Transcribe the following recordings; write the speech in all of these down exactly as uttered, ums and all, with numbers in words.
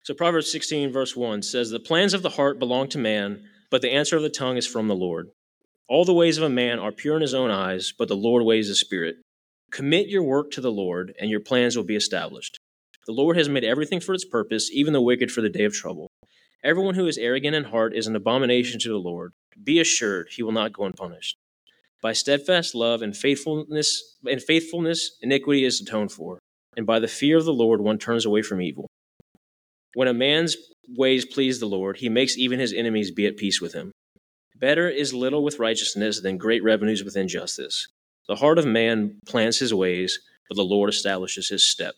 So Proverbs sixteen, verse one says, "The plans of the heart belong to man, but the answer of the tongue is from the Lord. All the ways of a man are pure in his own eyes, but the Lord weighs the spirit. Commit your work to the Lord, and your plans will be established. The Lord has made everything for its purpose, even the wicked for the day of trouble. Everyone who is arrogant in heart is an abomination to the Lord. Be assured he will not go unpunished. By steadfast love and faithfulness, and faithfulness, iniquity is atoned for, and by the fear of the Lord one turns away from evil. When a man's ways please the Lord, he makes even his enemies be at peace with him. Better is little with righteousness than great revenues with injustice. The heart of man plans his ways, but the Lord establishes his step."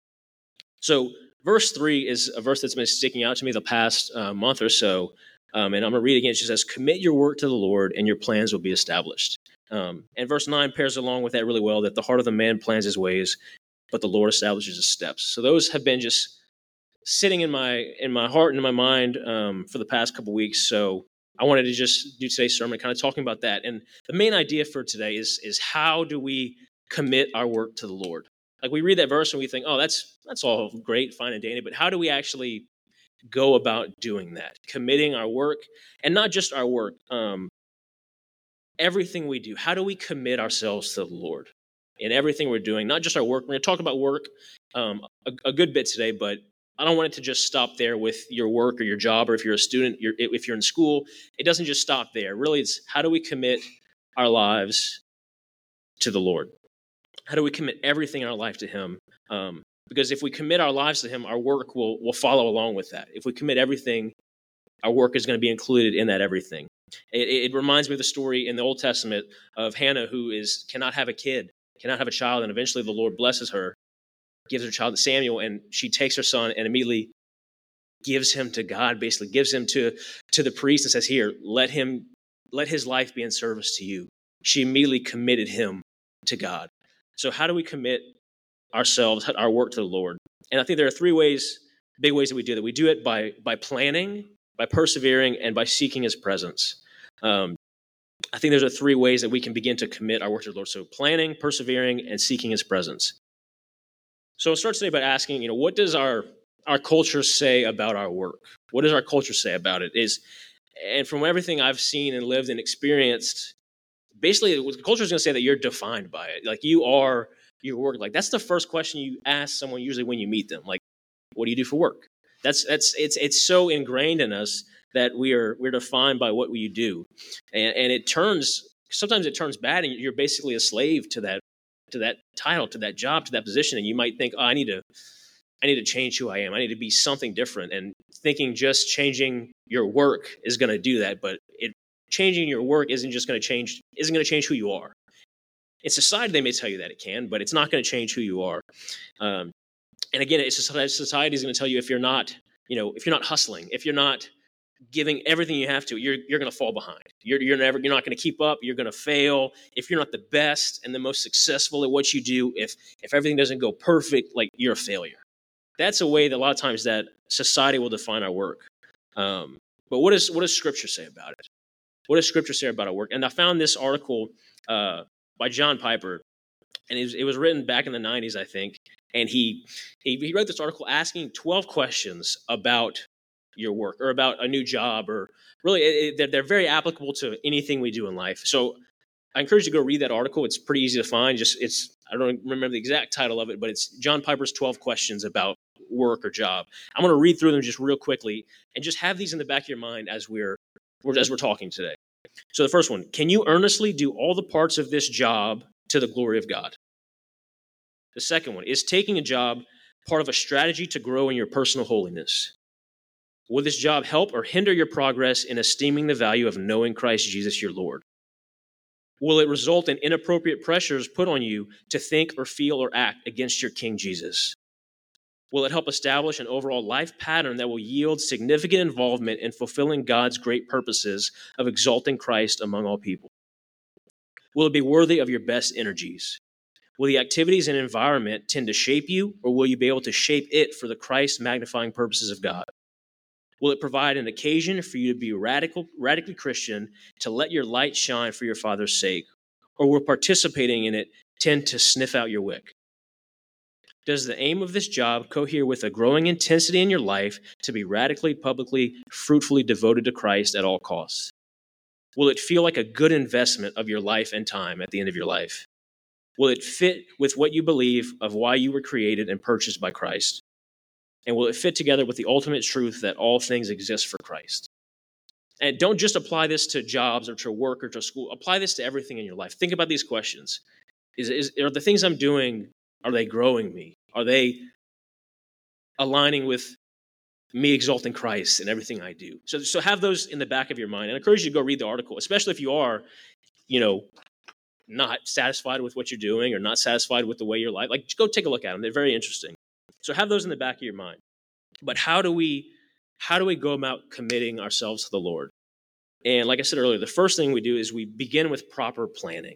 So verse three is a verse that's been sticking out to me the past uh, month or so, um, and I'm going to read it again. It just says, "Commit your work to the Lord, and your plans will be established." Um, and verse nine pairs along with that really well, that the heart of the man plans his ways, but the Lord establishes his steps. So those have been just sitting in my in my heart and in my mind um, for the past couple weeks. So I wanted to just do today's sermon, kind of talking about that. And the main idea for today is is how do we commit our work to the Lord? Like, we read that verse and we think, oh, that's that's all great, fine and dandy, but how do we actually go about doing that? Committing our work, and not just our work, um, everything we do. How do we commit ourselves to the Lord in everything we're doing? Not just our work. We're going to talk about work um, a, a good bit today, but I don't want it to just stop there with your work or your job, or if you're a student, you're, if you're in school, it doesn't just stop there. Really, it's how do we commit our lives to the Lord? How do we commit everything in our life to Him? Um, because if we commit our lives to Him, our work will will follow along with that. If we commit everything, our work is going to be included in that everything. It, it reminds me of the story in the Old Testament of Hannah, who is cannot have a kid, cannot have a child, and eventually the Lord blesses her, gives her child to Samuel, and she takes her son and immediately gives him to God, basically gives him to, to the priest and says, "Here, let him, let his life be in service to you." She immediately committed him to God. So how do we commit ourselves, our work to the Lord? And I think there are three ways, big ways that we do that. We do it by by planning, by persevering, and by seeking His presence. Um, I think those are three ways that we can begin to commit our work to the Lord. So planning, persevering, and seeking His presence. So I'll start today by asking, you know, what does our our culture say about our work? What does our culture say about it? Is and from everything I've seen and lived and experienced, basically the culture is going to say that you're defined by it. Like, you are your work. Like, that's the first question you ask someone usually when you meet them. Like, what do you do for work? That's that's it's it's so ingrained in us that we are we're defined by what you do, and and it turns sometimes it turns bad, and you're basically a slave to that to that title, to that job, to that position, and you might think, oh, I need to I need to change who I am. I need to be something different, and thinking just changing your work is going to do that, but it changing your work isn't just going to change isn't going to change who you are. In society, they may tell you that it can, but it's not going to change who you are. Um, and again, it's society is going to tell you if you're not, you know, if you're not hustling, if you're not giving everything you have to, you're you're going to fall behind. You're you're never you're not going to keep up. You're going to fail. If you're not the best and the most successful at what you do, if if everything doesn't go perfect, like, you're a failure. That's a way that a lot of times that society will define our work. Um, but what does what does Scripture say about it? What does Scripture say about our work? And I found this article uh, by John Piper, and it was, it was written back in the nineties, I think. And he, he he wrote this article asking twelve questions about your work, or about a new job, or really it, it, they're very applicable to anything we do in life. So I encourage you to go read that article. It's pretty easy to find. Just it's I don't remember the exact title of it, but it's John Piper's twelve questions about work or job. I'm going to read through them just real quickly and just have these in the back of your mind as we're as we're talking today. So the first one: can you earnestly do all the parts of this job to the glory of God? The second one: is taking a job part of a strategy to grow in your personal holiness? Will this job help or hinder your progress in esteeming the value of knowing Christ Jesus your Lord? Will it result in inappropriate pressures put on you to think or feel or act against your King Jesus? Will it help establish an overall life pattern that will yield significant involvement in fulfilling God's great purposes of exalting Christ among all people? Will it be worthy of your best energies? Will the activities and environment tend to shape you, or will you be able to shape it for the Christ magnifying purposes of God? Will it provide an occasion for you to be radical, radically Christian, to let your light shine for your Father's sake? Or will participating in it tend to sniff out your wick? Does the aim of this job cohere with a growing intensity in your life to be radically, publicly, fruitfully devoted to Christ at all costs? Will it feel like a good investment of your life and time at the end of your life? Will it fit with what you believe of why you were created and purchased by Christ? And will it fit together with the ultimate truth that all things exist for Christ? And don't just apply this to jobs or to work or to school. Apply this to everything in your life. Think about these questions. Is, is are the things I'm doing, are they growing me? Are they aligning with me exalting Christ in everything I do? So, so have those in the back of your mind. And I encourage you to go read the article, especially if you are, you know, not satisfied with what you're doing or not satisfied with the way your life. Like, go take a look at them. They're very interesting. So have those in the back of your mind. But how do we how do we go about committing ourselves to the Lord? And like I said earlier, the first thing we do is we begin with proper planning.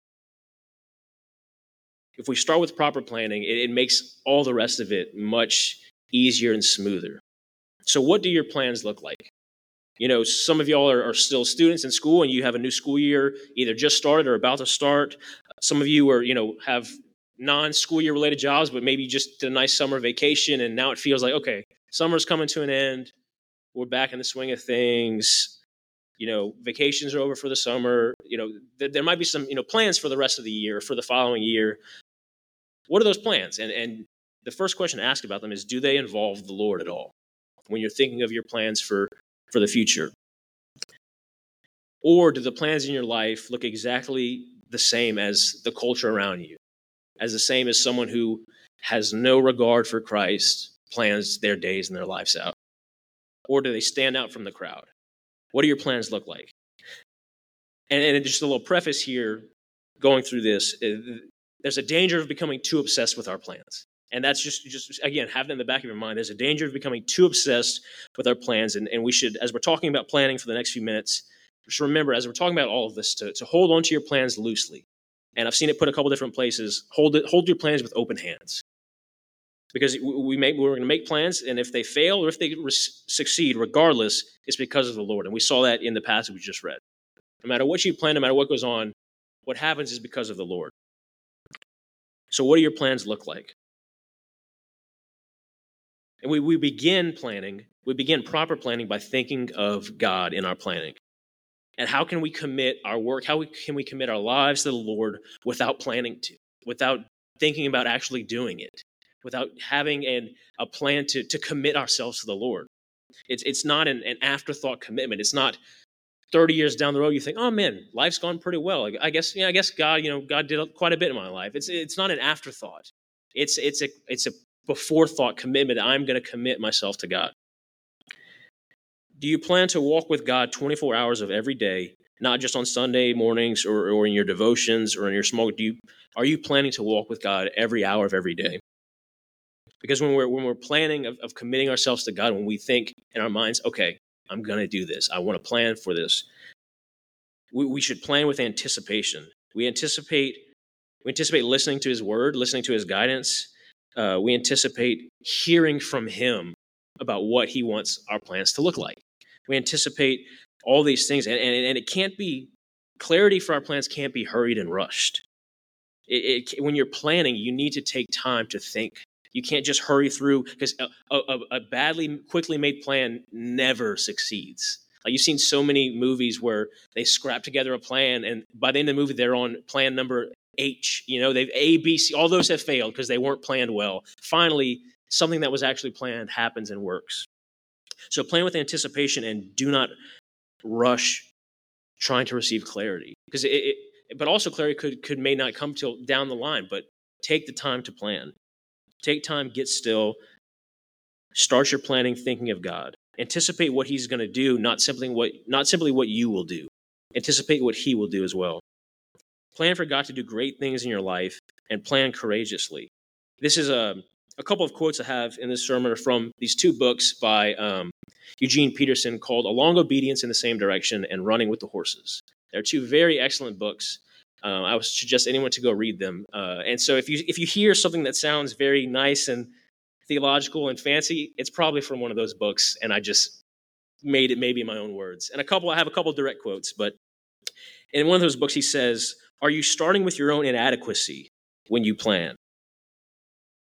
If we start with proper planning, it, it makes all the rest of it much easier and smoother. So what do your plans look like? You know, some of y'all are, are still students in school and you have a new school year either just started or about to start. Some of you are, you know, have non-school year related jobs, but maybe just did a nice summer vacation and now it feels like, okay, summer's coming to an end. We're back in the swing of things. You know, vacations are over for the summer. You know, th- there might be some, you know, plans for the rest of the year, for the following year. What are those plans? And and the first question to ask about them is, do they involve the Lord at all? When you're thinking of your plans for, for the future. Or do the plans in your life look exactly the same as the culture around you? As the same as someone who has no regard for Christ plans their days and their lives out? Or do they stand out from the crowd? What do your plans look like? And, and just a little preface here, going through this, there's a danger of becoming too obsessed with our plans. And that's just, just again, have it in the back of your mind. There's a danger of becoming too obsessed with our plans. And, and we should, as we're talking about planning for the next few minutes, just remember, as we're talking about all of this, to, to hold onto your plans loosely. And I've seen it put a couple different places. Hold it, hold your plans with open hands. Because we make, we're going to make plans, and if they fail or if they re- succeed, regardless, it's because of the Lord. And we saw that in the passage we just read. No matter what you plan, no matter what goes on, what happens is because of the Lord. So what do your plans look like? And we, we begin planning, we begin proper planning by thinking of God in our planning. And how can we commit our work, how we, can we commit our lives to the Lord without planning to, without thinking about actually doing it, without having an, a plan to, to commit ourselves to the Lord? It's, it's not an, an afterthought commitment. It's not thirty years down the road, you think, oh man, life's gone pretty well. I guess, yeah, I guess God, you know, God did quite a bit in my life. It's, it's not an afterthought. It's, it's a, it's a before thought commitment. I'm going to commit myself to God. Do you plan to walk with God twenty-four hours of every day, not just on Sunday mornings or, or in your devotions or in your small? Do you, are you planning to walk with God every hour of every day? Because when we're when we're planning of, of committing ourselves to God, when we think in our minds, okay, I'm going to do this, I want to plan for this, we, we should plan with anticipation. We anticipate we anticipate listening to His Word, listening to His guidance. Uh, we anticipate hearing from Him about what He wants our plans to look like. We anticipate all these things, and, and, and it can't be, clarity for our plans can't be hurried and rushed. It, it, when you're planning, you need to take time to think. You can't just hurry through, because a, a, a badly, quickly made plan never succeeds. Like, you've seen so many movies where they scrap together a plan, and by the end of the movie, they're on plan number H. You know, they've A, B, C. All those have failed because they weren't planned well. Finally, something that was actually planned happens and works. So plan with anticipation and do not rush trying to receive clarity, because it, it but also clarity could could may not come till down the line. But take the time to plan. Take time, get still, start your planning thinking of God. Anticipate what He's going to do, not simply what not simply what you will do. Anticipate what He will do as well. Plan for God to do great things in your life and plan courageously. This is a, a couple of quotes I have in this sermon are from these two books by um, Eugene Peterson called Along Obedience in the Same Direction and Running with the Horses. They're two very excellent books. Uh, I would suggest anyone to go read them. Uh, and so if you if you hear something that sounds very nice and theological and fancy, it's probably from one of those books, and I just made it maybe in my own words. And a couple, I have a couple direct quotes, but in one of those books he says, "Are you starting with your own inadequacy when you plan?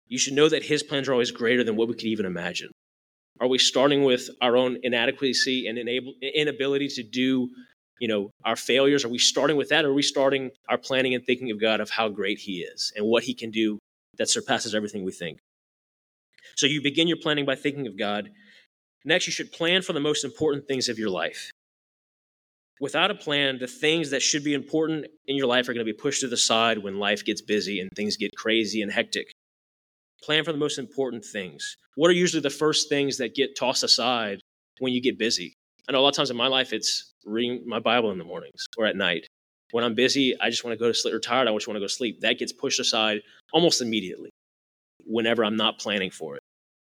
You should know that his plans are always greater than what we could even imagine. Are we starting with our own inadequacy and enable, inability to do, you know, our failures? Are we starting with that? Or are we starting our planning and thinking of God of how great he is and what he can do that surpasses everything we think? So you begin your planning by thinking of God. Next, you should plan for the most important things of your life. Without a plan, the things that should be important in your life are going to be pushed to the side when life gets busy and things get crazy and hectic. Plan for the most important things. What are usually the first things that get tossed aside when you get busy? I know a lot of times in my life, it's reading my Bible in the mornings or at night. When I'm busy, I just want to go to sleep, or tired, I just want to go to sleep. That gets pushed aside almost immediately whenever I'm not planning for it.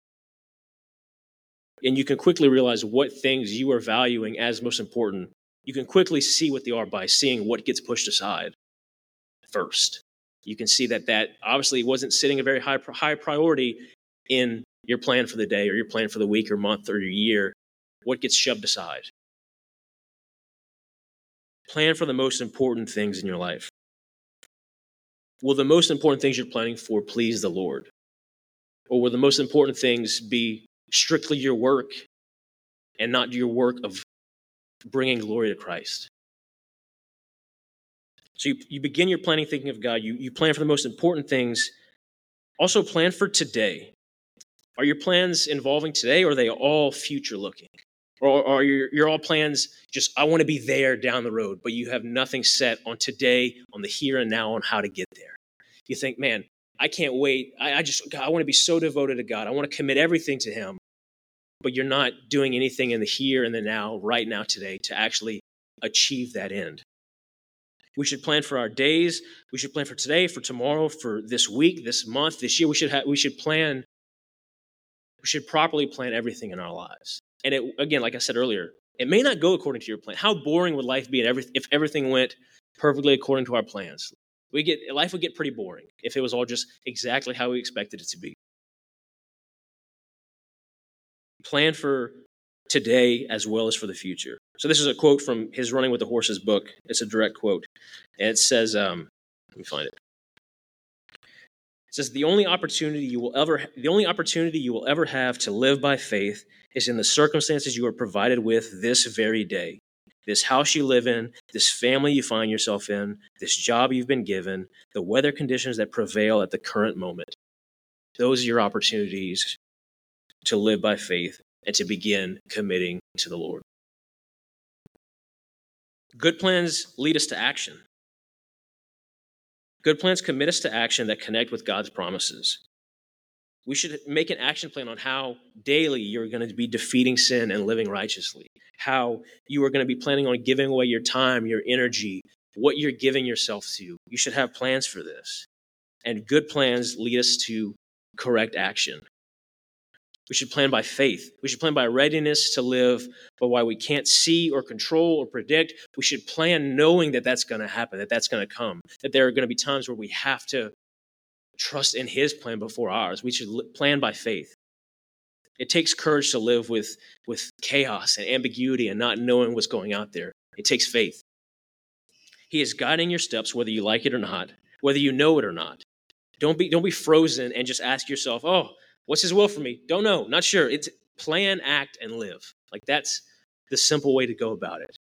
And you can quickly realize what things you are valuing as most important. You can quickly see what they are by seeing what gets pushed aside first. You can see that that obviously wasn't sitting a very high high priority in your plan for the day or your plan for the week or month or your year. What gets shoved aside? Plan for the most important things in your life. Will the most important things you're planning for please the Lord? Or will the most important things be strictly your work and not your work of bringing glory to Christ? So you, you begin your planning thinking of God. You, you plan for the most important things. Also plan for today. Are your plans involving today, or are they all future looking? Or are your, your all plans just, I want to be there down the road, but you have nothing set on today, on the here and now, on how to get there? You think, man, I can't wait. I, I just, God, I want to be so devoted to God. I want to commit everything to him. But you're not doing anything in the here and the now, right now, today, to actually achieve that end. We should plan for our days. We should plan for today, for tomorrow, for this week, this month, this year. We should have, we should plan. We should properly plan everything in our lives. And it, again, like I said earlier, it may not go according to your plan. How boring would life be if everything went perfectly according to our plans? We get life would get pretty boring if it was all just exactly how we expected it to be. Plan for today as well as for the future. So this is a quote from his Running with the Horses book. It's a direct quote. And it says, um, let me find it. It says, the only opportunity you will ever the only opportunity you will ever have to live by faith is in the circumstances you are provided with this very day. This house you live in, this family you find yourself in, this job you've been given, the weather conditions that prevail at the current moment. Those are your opportunities to live by faith and to begin committing to the Lord. Good plans lead us to action. Good plans commit us to action that connect with God's promises. We should make an action plan on how daily you're going to be defeating sin and living righteously, how you are going to be planning on giving away your time, your energy, what you're giving yourself to. You should have plans for this. And good plans lead us to correct action. We should plan by faith. We should plan by readiness to live, but while we can't see or control or predict, we should plan knowing that that's going to happen, that that's going to come, that there are going to be times where we have to trust in his plan before ours. We should plan by faith. It takes courage to live with, with chaos and ambiguity and not knowing what's going out there. It takes faith. He is guiding your steps, whether you like it or not, whether you know it or not. Don't be, don't be frozen and just ask yourself, oh, what's his will for me? Don't know, not sure. It's plan, act, and live. Like that's the simple way to go about it.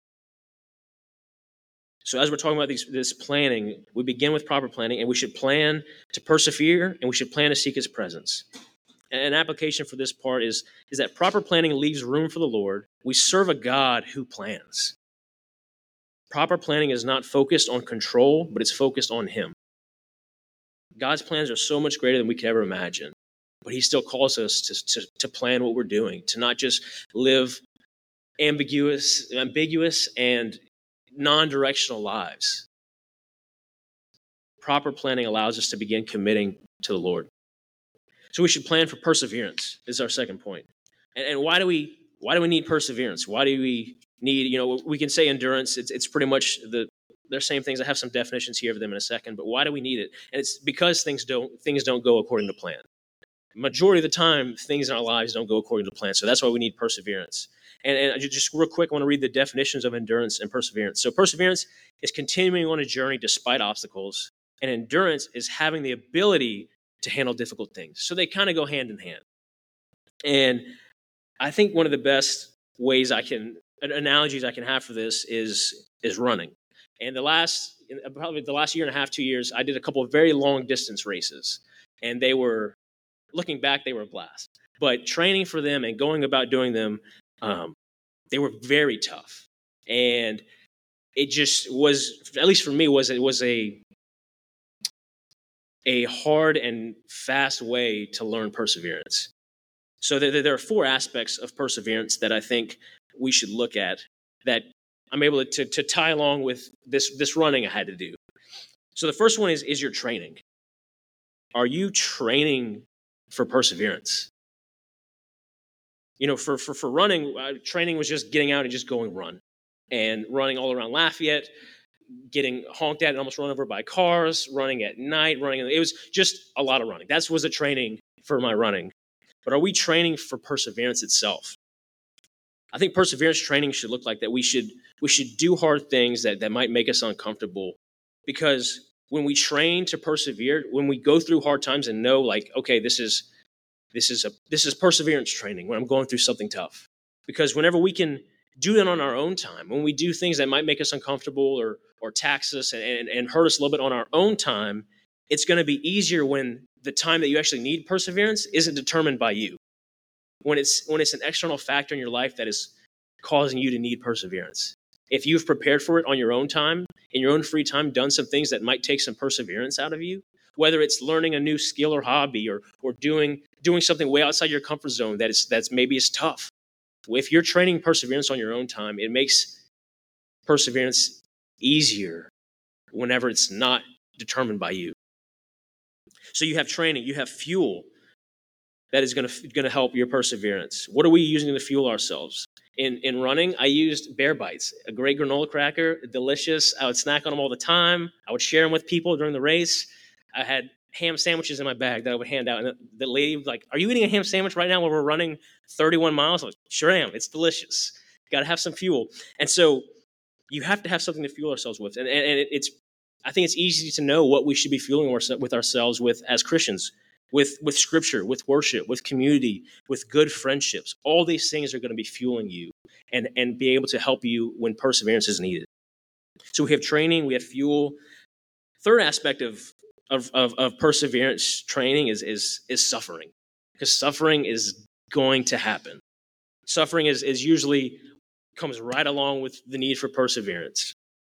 So as we're talking about these, this planning, we begin with proper planning, and we should plan to persevere, and we should plan to seek his presence. And an application for this part is, is that proper planning leaves room for the Lord. We serve a God who plans. Proper planning is not focused on control, but it's focused on him. God's plans are so much greater than we could ever imagine. But he still calls us to, to, to plan what we're doing, to not just live ambiguous, ambiguous and non-directional lives. Proper planning allows us to begin committing to the Lord. So we should plan for perseverance, is our second point. And, and why do we why do we need perseverance? Why do we need, you know, we can say endurance, it's it's pretty much the they're same things. I have some definitions here of them in a second, but why do we need it? And it's because things don't things don't go according to plan. Majority of the time, things in our lives don't go according to plan. So that's why we need perseverance. And, and just real quick, I want to read the definitions of endurance and perseverance. So perseverance is continuing on a journey despite obstacles. And endurance is having the ability to handle difficult things. So they kind of go hand in hand. And I think one of the best ways I can, analogies I can have for this is is running. And the last, probably the last year and a half, two years, I did a couple of very long distance races. And they were, looking back, they were a blast. But training for them and going about doing them, um, they were very tough. And it just was, at least for me, was it was a a hard and fast way to learn perseverance. So there, there are four aspects of perseverance that I think we should look at that I'm able to, to tie along with this, this running I had to do. So the first one is, is your training. Are you training for perseverance? You know, for, for, for running, uh, training was just getting out and just going run. And running all around Lafayette, getting honked at and almost run over by cars, running at night, running. It was just a lot of running. That was the training for my running. But are we training for perseverance itself? I think perseverance training should look like that. We should we should do hard things that, that might make us uncomfortable. Because when we train to persevere, when we go through hard times and know, like, okay, this is this is a this is perseverance training when I'm going through something tough. Because whenever we can do that on our own time, when we do things that might make us uncomfortable or or tax us and, and, and hurt us a little bit on our own time, it's going to be easier when the time that you actually need perseverance isn't determined by you. When it's when it's an external factor in your life that is causing you to need perseverance. If you've prepared for it on your own time, in your own free time, done some things that might take some perseverance out of you, whether it's learning a new skill or hobby or or doing doing something way outside your comfort zone that is that's maybe is tough. If you're training perseverance on your own time, it makes perseverance easier whenever it's not determined by you. So you have training, you have fuel that is going to going to help your perseverance. What are we using to fuel ourselves? In in running, I used Bear Bites, a great granola cracker, delicious. I would snack on them all the time. I would share them with people during the race. I had ham sandwiches in my bag that I would hand out. And the lady was like, "Are you eating a ham sandwich right now while we're running thirty-one miles?" I was like, "Sure am. It's delicious. Got to have some fuel." And so you have to have something to fuel ourselves with. And, and, and it's, I think it's easy to know what we should be fueling with ourselves with as Christians, with, with scripture, with worship, with community, with good friendships. All these things are going to be fueling you and, and be able to help you when perseverance is needed. So we have training, we have fuel. Third aspect of, of, of, of perseverance training is, is, is suffering, because suffering is going to happen. Suffering is, is usually comes right along with the need for perseverance.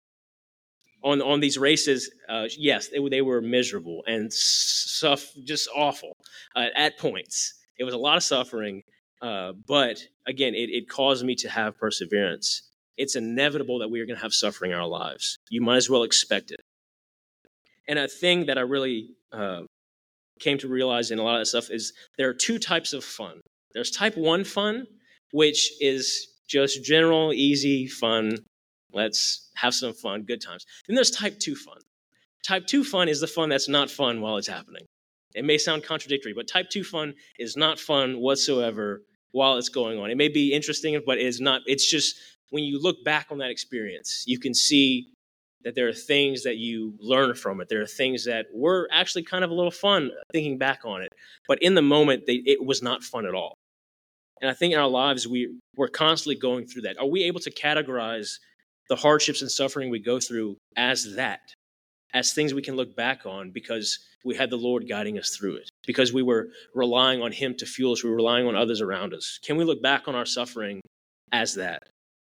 On on these races, uh, yes, they, they were miserable and suff- just awful uh, at points. It was a lot of suffering, uh, but again, it, it caused me to have perseverance. It's inevitable that we are going to have suffering in our lives. You might as well expect it. And a thing that I really uh, came to realize in a lot of that stuff is there are two types of fun. There's type one fun, which is just general, easy, fun. Let's have some fun, good times. Then there's type two fun. Type two fun is the fun that's not fun while it's happening. It may sound contradictory, but type two fun is not fun whatsoever while it's going on. It may be interesting, but it's not. It's just when you look back on that experience, you can see that there are things that you learn from it. There are things that were actually kind of a little fun thinking back on it. But in the moment, they, it was not fun at all. And I think in our lives, we, we're constantly going through that. Are we able to categorize the hardships and suffering we go through as that, as things we can look back on because we had the Lord guiding us through it, because we were relying on Him to fuel us, we were relying on others around us? Can we look back on our suffering as that?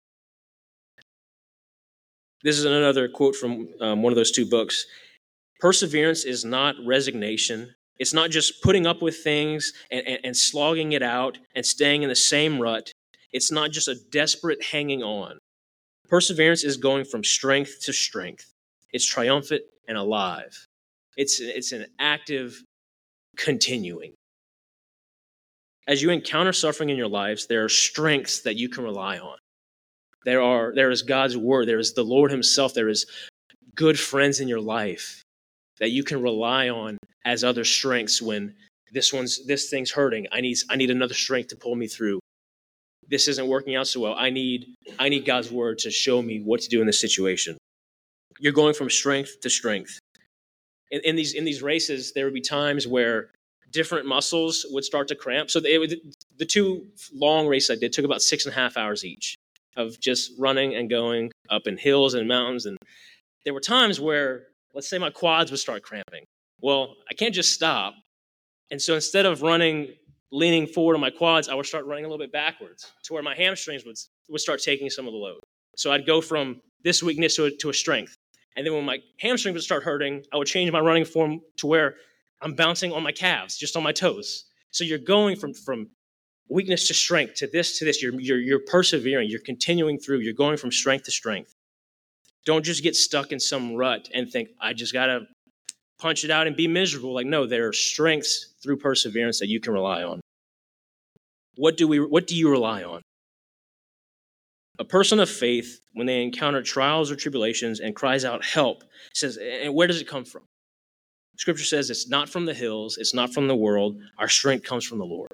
This is another quote from um, one of those two books. Perseverance is not resignation. It's not just putting up with things and, and, and slogging it out and staying in the same rut. It's not just a desperate hanging on. Perseverance is going from strength to strength. It's triumphant and alive. It's, it's an active continuing. As you encounter suffering in your lives, there are strengths that you can rely on. There are there is God's word. There is the Lord Himself. There is good friends in your life that you can rely on as other strengths when this one's this thing's hurting. I need I need another strength to pull me through. This isn't working out so well. I need I need God's word to show me what to do in this situation. You're going from strength to strength. in, in these in these races, there would be times where different muscles would start to cramp. So they would, the two long races I did took about six and a half hours each of just running and going up in hills and mountains. And there were times where, let's say my quads would start cramping. Well, I can't just stop. And so instead of running, leaning forward on my quads, I would start running a little bit backwards to where my hamstrings would, would start taking some of the load. So I'd go from this weakness to a, to a strength. And then when my hamstrings would start hurting, I would change my running form to where I'm bouncing on my calves, just on my toes. So you're going from, from weakness to strength, to this to this. You're, you're, you're persevering. You're continuing through. You're going from strength to strength. Don't just get stuck in some rut and think, I just got to punch it out and be miserable. Like, no, there are strengths through perseverance that you can rely on. What do we? What do you rely on? A person of faith, when they encounter trials or tribulations and cries out, help, says, and where does it come from? Scripture says it's not from the hills, it's not from the world. Our strength comes from the Lord.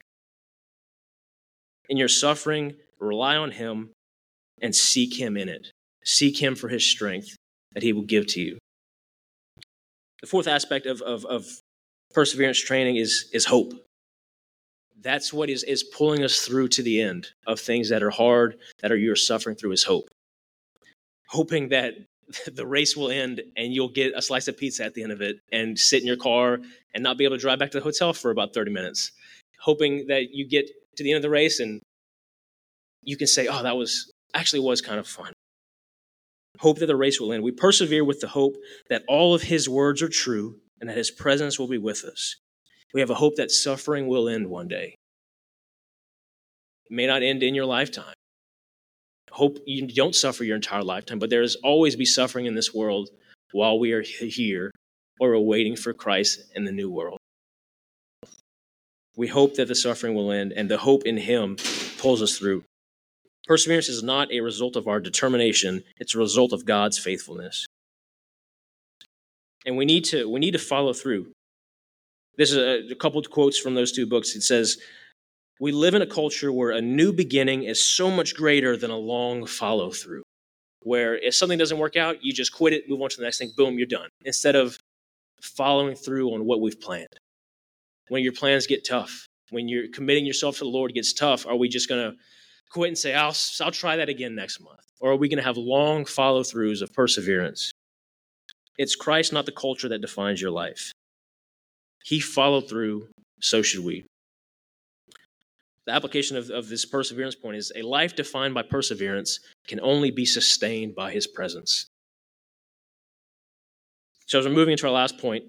In your suffering, rely on him and seek him in it. Seek him for his strength that he will give to you. The fourth aspect of, of, of perseverance training is, is hope. That's what is, is pulling us through to the end of things that are hard, that are you're suffering through, is hope. Hoping that the race will end and you'll get a slice of pizza at the end of it and sit in your car and not be able to drive back to the hotel for about thirty minutes. Hoping that you get to the end of the race and you can say, oh, that was actually was kind of fun. Hope that the race will end. We persevere with the hope that all of his words are true and that his presence will be with us. We have a hope that suffering will end one day. It may not end in your lifetime. Hope you don't suffer your entire lifetime, but there is always be suffering in this world while we are here or are waiting for Christ in the new world. We hope that the suffering will end, and the hope in him pulls us through. Perseverance is not a result of our determination, it's a result of God's faithfulness. And we need to we need to follow through. This is a, a couple of quotes from those two books. It says, we live in a culture where a new beginning is so much greater than a long follow through. Where if something doesn't work out, you just quit it, move on to the next thing, boom, you're done. Instead of following through on what we've planned. When your plans get tough, when you're committing yourself to the Lord gets tough, are we just going to quit and say, I'll, I'll try that again next month? Or are we going to have long follow throughs of perseverance? It's Christ, not the culture, that defines your life. He followed through, so should we. The application of, of this perseverance point is a life defined by perseverance can only be sustained by his presence. So as we're moving into our last point,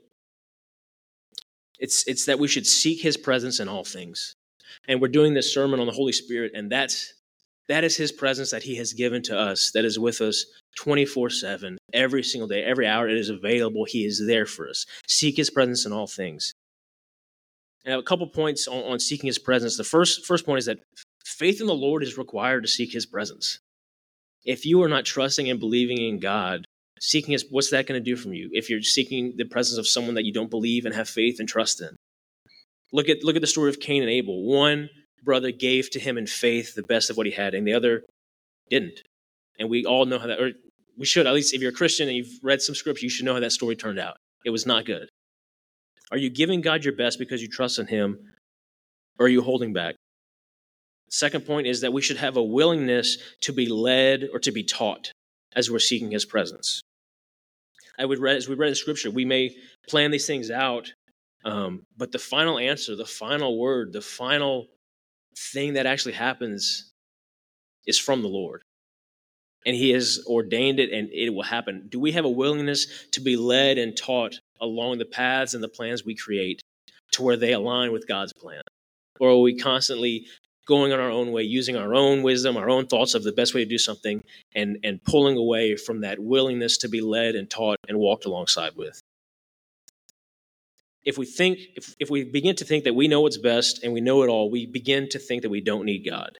it's, it's that we should seek his presence in all things. And we're doing this sermon on the Holy Spirit, and that's, that is his presence that he has given to us, that is with us twenty-four seven, every single day, every hour it is available. He is there for us. Seek his presence in all things. And I have a couple points on, on seeking his presence. The first, first point is that faith in the Lord is required to seek his presence. If you are not trusting and believing in God, seeking his, what's that going to do from you? If you're seeking the presence of someone that you don't believe and have faith and trust in. Look at, look at the story of Cain and Abel. One brother gave to him in faith the best of what he had, and the other didn't. And we all know how that, or we should, at least if you're a Christian and you've read some scripture, you should know how that story turned out. It was not good. Are you giving God your best because you trust in him, or are you holding back? Second point is that we should have a willingness to be led or to be taught as we're seeking his presence. I would read, as we read in scripture, we may plan these things out, um, but the final answer, the final word, the final thing that actually happens is from the Lord. And he has ordained it, and it will happen. Do we have a willingness to be led and taught along the paths and the plans we create to where they align with God's plan? Or are we constantly going on our own way, using our own wisdom, our own thoughts of the best way to do something, and, and pulling away from that willingness to be led and taught and walked alongside with? If we think, if, if we begin to think that we know what's best and we know it all, we begin to think that we don't need God.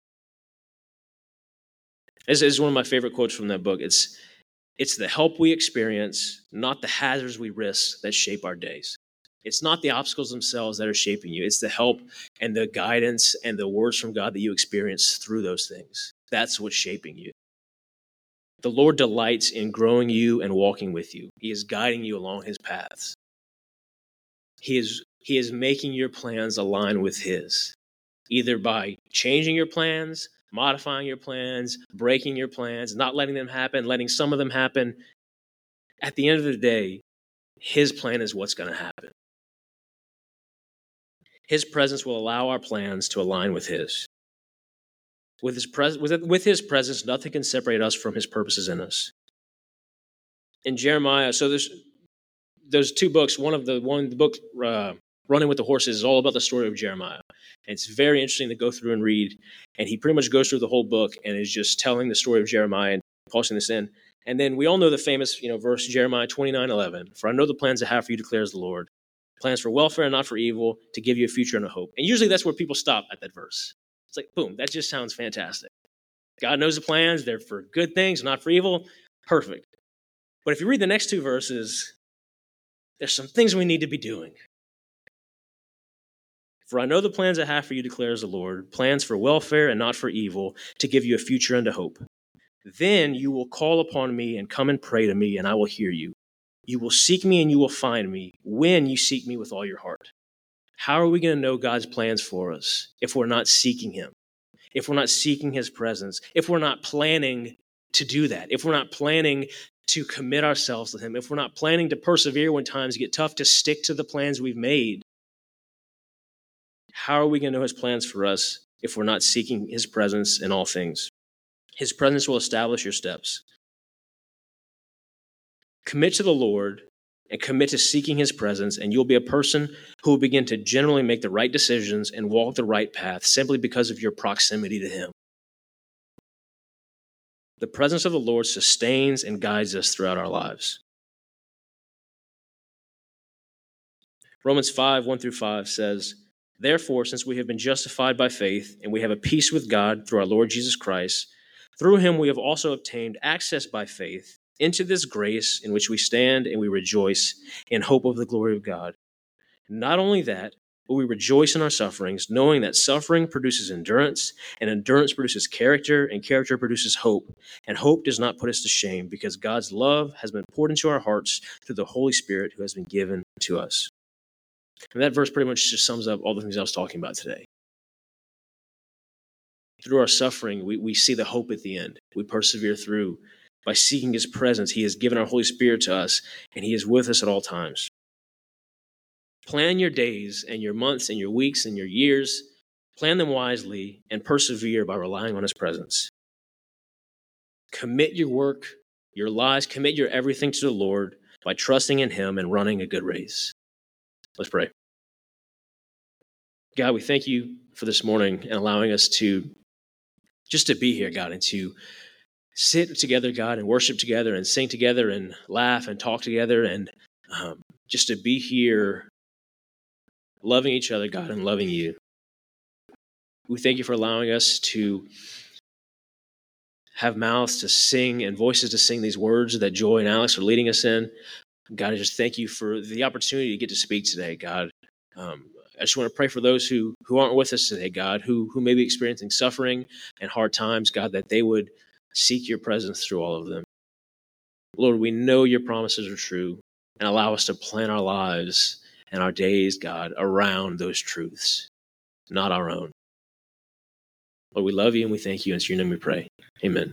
This is one of my favorite quotes from that book. It's, it's the help we experience, not the hazards we risk, that shape our days. It's not the obstacles themselves that are shaping you. It's the help and the guidance and the words from God that you experience through those things. That's what's shaping you. The Lord delights in growing you and walking with you. He is guiding you along his paths. He is he is making your plans align with his, either by changing your plans, modifying your plans, breaking your plans, not letting them happen, letting some of them happen. At the end of the day, his plan is what's going to happen. His presence will allow our plans to align with his. With his, pres- with, with his presence, nothing can separate us from his purposes in us. In Jeremiah, so there's those two books. One of the one the book, uh, Running with the Horses, is all about the story of Jeremiah. And it's very interesting to go through and read. And he pretty much goes through the whole book and is just telling the story of Jeremiah and posting this in. And then we all know the famous, you know, verse, Jeremiah twenty-nine eleven. For I know the plans I have for you, declares the Lord. Plans for welfare and not for evil, to give you a future and a hope. And usually that's where people stop at that verse. It's like, boom, that just sounds fantastic. God knows the plans. They're for good things, not for evil. Perfect. But if you read the next two verses, there's some things we need to be doing. For I know the plans I have for you, declares the Lord, plans for welfare and not for evil, to give you a future and a hope. Then you will call upon me and come and pray to me, and I will hear you. You will seek me and you will find me when you seek me with all your heart. How are we going to know God's plans for us if we're not seeking him? If we're not seeking his presence? If we're not planning to do that? If we're not planning to commit ourselves to him? If we're not planning to persevere when times get tough, to stick to the plans we've made? How are we going to know his plans for us if we're not seeking his presence in all things? His presence will establish your steps. Commit to the Lord and commit to seeking his presence, and you'll be a person who will begin to generally make the right decisions and walk the right path simply because of your proximity to him. The presence of the Lord sustains and guides us throughout our lives. Romans five, one through five says, Therefore, since we have been justified by faith, and we have a peace with God through our Lord Jesus Christ, through him we have also obtained access by faith into this grace in which we stand, and we rejoice in hope of the glory of God. Not only that, but we rejoice in our sufferings, knowing that suffering produces endurance, and endurance produces character, and character produces hope. And hope does not put us to shame, because God's love has been poured into our hearts through the Holy Spirit who has been given to us. And that verse pretty much just sums up all the things I was talking about today. Through our suffering, we, we see the hope at the end. We persevere through. By seeking his presence, he has given our Holy Spirit to us, and he is with us at all times. Plan your days and your months and your weeks and your years. Plan them wisely and persevere by relying on his presence. Commit your work, your lives, commit your everything to the Lord by trusting in him and running a good race. Let's pray. God, we thank you for this morning and allowing us to just to be here, God, and to sit together, God, and worship together and sing together and laugh and talk together and um, just to be here loving each other, God, and loving you. We thank you for allowing us to have mouths to sing and voices to sing these words that Joy and Alex are leading us in. God, I just thank you for the opportunity to get to speak today, God. Um, I just want to pray for those who who aren't with us today, God, who who may be experiencing suffering and hard times, God, that they would seek your presence through all of them. Lord, we know your promises are true, and allow us to plan our lives and our days, God, around those truths, not our own. Lord, we love you and we thank you. In your name we pray. Amen.